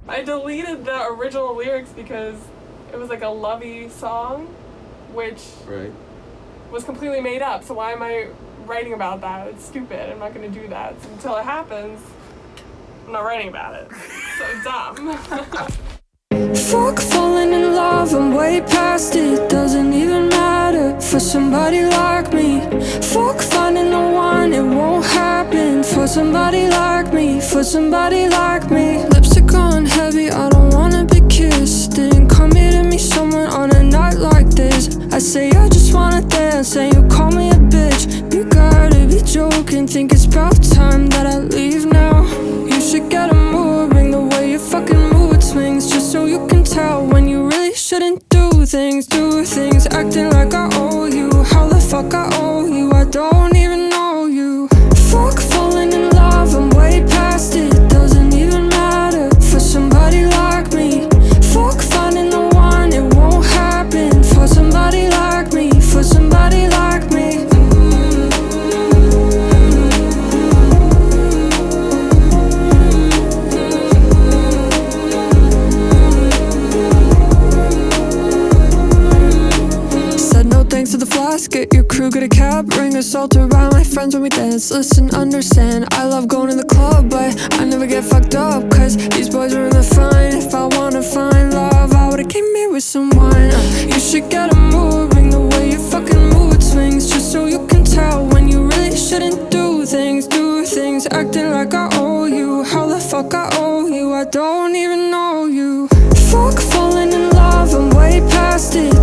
I deleted the original lyrics because it was like a lovey song, which was completely made up. So why am I writing about that? It's stupid. I'm not going to do that. So until it happens, I'm not writing about it. So dumb. Fuck falling in love, I'm way past it. Doesn't even matter for somebody like me. Fuck finding the one, it won't happen for somebody like me, for somebody like me. Lips are gone heavy, I don't wanna be kissed. Didn't come here to meet someone on a night like this. I say I just wanna dance and you call me a bitch. You gotta be joking, think it's about time that I leave now. You should get a moving, the way your fucking mood swings, just so you can tell when you really shouldn't do things, acting like I owe you. How the fuck I owe you? I don't even know you. Fuck falling in love, I'm way past it. Doesn't even matter for somebody like me. Fuck finding the one, it won't happen for somebody like me, for somebody like me. Thanks to the flask, get your crew, get a cab, ring a salt around my friends when we dance. Listen, understand, I love going to the club, but I never get fucked up, cause these boys are in the fine. If I wanna find love, I would've came here with some wine. You should get a moving, the way your fucking mood swings, just so you can tell when you really shouldn't do things, acting like I owe you. How the fuck I owe you? I don't even know you. Fuck falling in love, I'm way past it.